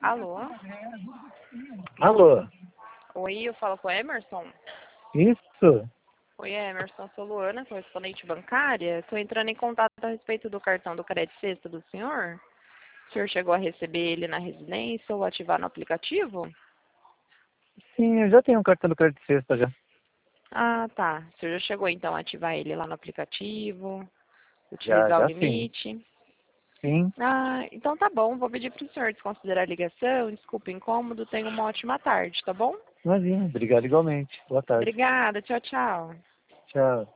Alô? Alô? Oi, eu falo com o Emerson? Isso? Oi, Emerson, sou Luana, correspondente bancária. Estou entrando em contato a respeito do cartão do Crédito Sexta do senhor. O senhor chegou a receber ele na residência ou ativar no aplicativo? Sim, eu já tenho um cartão do Crédito Sexta já. Ah, tá. O senhor já chegou então a ativar ele lá no aplicativo, Já, utilizar o já sim. limite? Sim. Ah, então tá bom. Vou pedir para o senhor desconsiderar a ligação. Desculpa o incômodo. Tenha uma ótima tarde, tá bom? Imagina. Obrigado igualmente. Boa tarde. Obrigada. Tchau, tchau. Tchau.